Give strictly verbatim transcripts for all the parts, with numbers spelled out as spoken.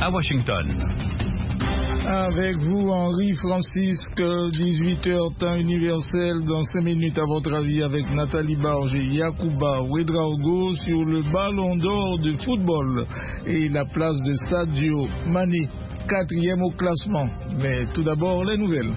à Washington. Avec vous, Henri Francisque, dix-huit heures temps universel, dans cinq minutes à votre avis avec Nathalie Barge et Yacouba Ouedraogo sur le ballon d'or de football et la place de Sadio Mané, quatrième au classement. Mais tout d'abord, les nouvelles.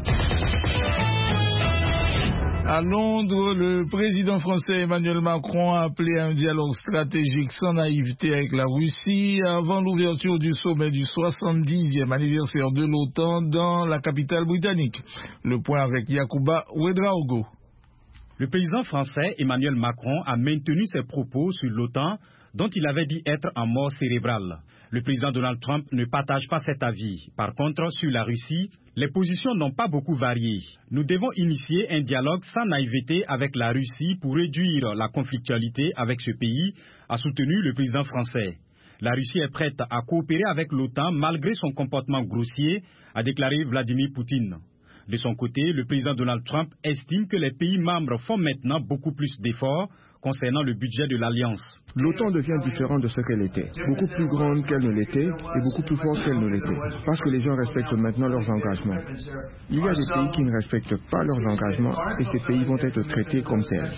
À Londres, le président français Emmanuel Macron a appelé à un dialogue stratégique sans naïveté avec la Russie avant l'ouverture du sommet du soixante-dixième anniversaire de l'OTAN dans la capitale britannique. Le point avec Yacouba Ouedraogo. Le président français Emmanuel Macron a maintenu ses propos sur l'OTAN dont il avait dit être en mort cérébrale. Le président Donald Trump ne partage pas cet avis. Par contre, sur la Russie, les positions n'ont pas beaucoup varié. Nous devons initier un dialogue sans naïveté avec la Russie pour réduire la conflictualité avec ce pays, a soutenu le président français. La Russie est prête à coopérer avec l'OTAN malgré son comportement grossier, a déclaré Vladimir Poutine. De son côté, le président Donald Trump estime que les pays membres font maintenant beaucoup plus d'efforts concernant le budget de l'Alliance. L'OTAN devient différente de ce qu'elle était, beaucoup plus grande qu'elle ne l'était et beaucoup plus forte qu'elle ne l'était, parce que les gens respectent maintenant leurs engagements. Il y a des pays qui ne respectent pas leurs engagements et ces pays vont être traités comme tels.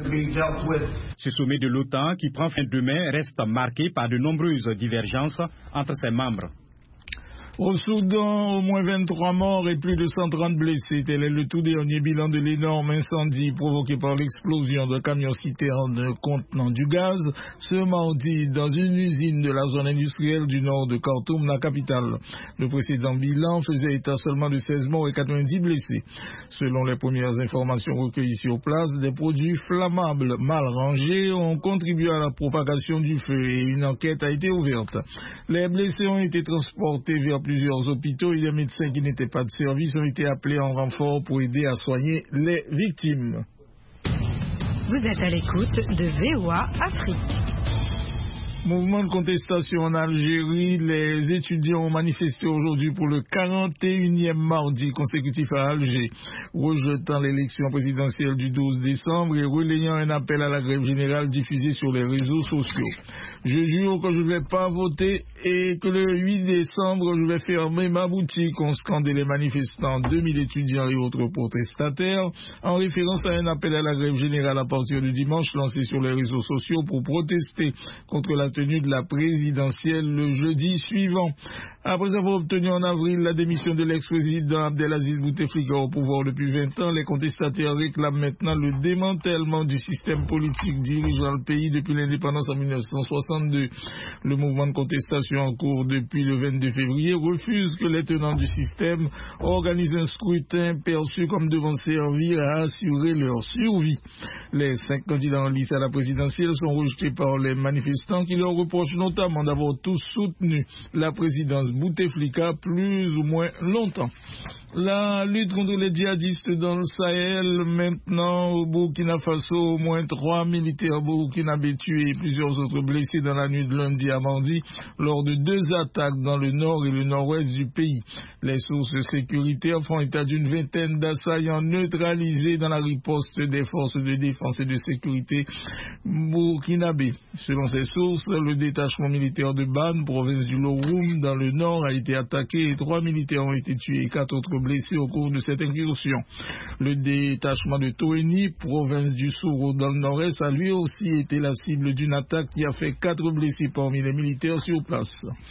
Ce sommet de l'OTAN qui prend fin demain reste marqué par de nombreuses divergences entre ses membres. Au Soudan, au moins vingt-trois morts et plus de cent trente blessés. Tel est le tout dernier bilan de l'énorme incendie provoqué par l'explosion d'un camion-citerne contenant du gaz ce mardi dans une usine de la zone industrielle du nord de Khartoum, la capitale. Le précédent bilan faisait état seulement de seize morts et quatre-vingt-dix blessés. Selon les premières informations recueillies sur place, des produits flammables mal rangés ont contribué à la propagation du feu et une enquête a été ouverte. Les blessés ont été transportés vers plusieurs hôpitaux et les médecins qui n'étaient pas de service ont été appelés en renfort pour aider à soigner les victimes. Vous êtes à l'écoute de V O A Afrique. Mouvement de contestation en Algérie, les étudiants ont manifesté aujourd'hui pour le quarante et unième mardi consécutif à Alger, rejetant l'élection présidentielle du douze décembre et relayant un appel à la grève générale diffusé sur les réseaux sociaux. Je jure que je ne vais pas voter et que le huit décembre, je vais fermer ma boutique, ont scandé les manifestants, deux mille étudiants et autres protestataires, en référence à un appel à la grève générale à partir du dimanche lancé sur les réseaux sociaux pour protester contre la tenue de la présidentielle le jeudi suivant. Après avoir obtenu en avril la démission de l'ex-président Abdelaziz Bouteflika au pouvoir depuis vingt ans, les contestataires réclament maintenant le démantèlement du système politique dirigeant le pays depuis l'indépendance en mille neuf cent soixante-deux. Le mouvement de contestation en cours depuis le vingt-deux février refuse que les tenants du système organisent un scrutin perçu comme devant servir à assurer leur survie. Les cinq candidats en lice à la présidentielle sont rejetés par les manifestants qui leur reprochent notamment d'avoir tous soutenu la présidence Bouteflika plus ou moins longtemps. La lutte contre les djihadistes dans le Sahel, maintenant au Burkina Faso, au moins trois militaires burkinabés tués et plusieurs autres blessés dans la nuit de lundi à mardi lors de deux attaques dans le nord et le nord-ouest du pays. Les sources sécuritaires font état d'une vingtaine d'assaillants neutralisés dans la riposte des forces de défense et de sécurité burkinabés. Selon ces sources, le détachement militaire de Ban, province du Loroum, dans le nord, a été attaqué et trois militaires ont été tués et quatre autres blessés au cours de cette incursion. Le détachement de Toeni, province du Souro dans le nord-est, a lui aussi été la cible d'une attaque qui a fait quatre blessés parmi les militaires sur place.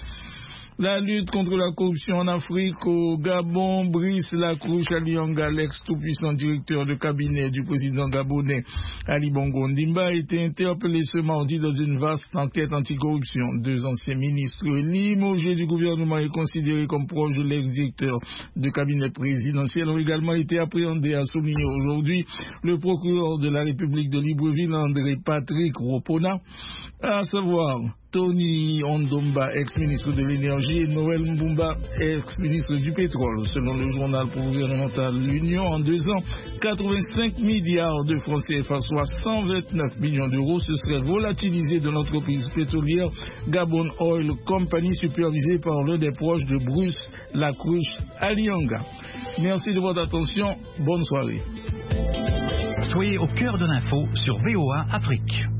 La lutte contre la corruption en Afrique, au Gabon, Brice Lacrouche Alianga, l'ex-tout-puissant directeur de cabinet du président gabonais Ali Bongo Ondimba, a été interpellé ce mardi dans une vaste enquête anticorruption. Deux anciens ministres limogés du gouvernement et considérés comme proches de l'ex-directeur de cabinet présidentiel ont également été appréhendés, a souligné aujourd'hui le procureur de la République de Libreville, André Patrick Ropona, à savoir Tony Ondomba, ex-ministre de l'énergie, et Noël Mbumba, ex-ministre du pétrole. Selon le journal gouvernemental L'Union, en deux ans, quatre-vingt-cinq milliards de francs C F A, soit cent vingt-neuf millions d'euros, se seraient volatilisés de l'entreprise pétrolière Gabon Oil Company, supervisée par l'un des proches de Bruce Lacrouche Alianga. Merci de votre attention. Bonne soirée. Soyez au cœur de l'info sur V O A Afrique.